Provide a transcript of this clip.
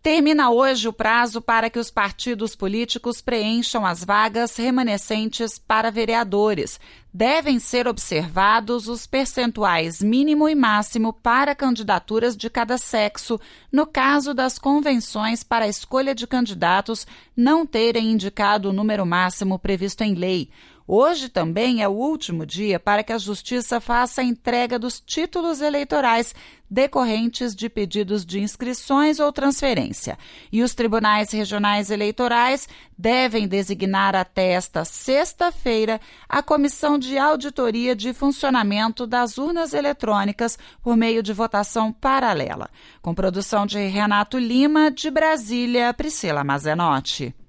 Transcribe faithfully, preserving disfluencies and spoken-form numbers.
Termina hoje o prazo para que os partidos políticos preencham as vagas remanescentes para vereadores. Devem ser observados os percentuais mínimo e máximo para candidaturas de cada sexo, no caso das convenções para a escolha de candidatos não terem indicado o número máximo previsto em lei. Hoje também é o último dia para que a Justiça faça a entrega dos títulos eleitorais decorrentes de pedidos de inscrições ou transferência. E os tribunais regionais eleitorais devem designar até esta sexta-feira a Comissão de Auditoria de Funcionamento das Urnas Eletrônicas por meio de votação paralela. Com produção de Renato Lima, de Brasília, Priscila Mazenotti.